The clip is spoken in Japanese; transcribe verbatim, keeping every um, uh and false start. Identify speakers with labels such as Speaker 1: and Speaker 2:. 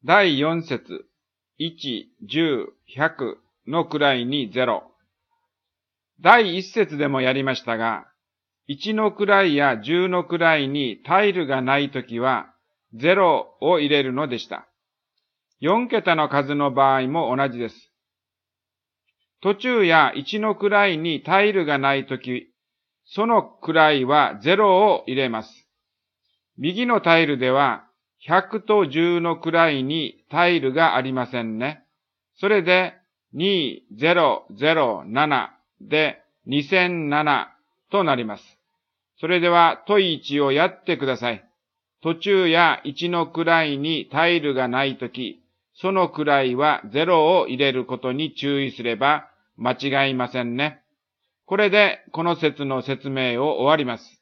Speaker 1: だいよん節、いち、じゅう、ひゃくの位にゼロ。だいいっ節でもやりましたが、いちの位やじゅうの位にタイルがないときはゼロを入れるのでした。よん桁の数の場合も同じです。途中やいちの位にタイルがないとき、その位はゼロを入れます。右のタイルではひゃくとじゅうの位にタイルがありませんね。それでにせんななでにせんななとなります。それでは問いちをやってください。途中やいちの位にタイルがないとき、その位はゼロを入れることに注意すれば間違いませんね。これでこの節の説明を終わります。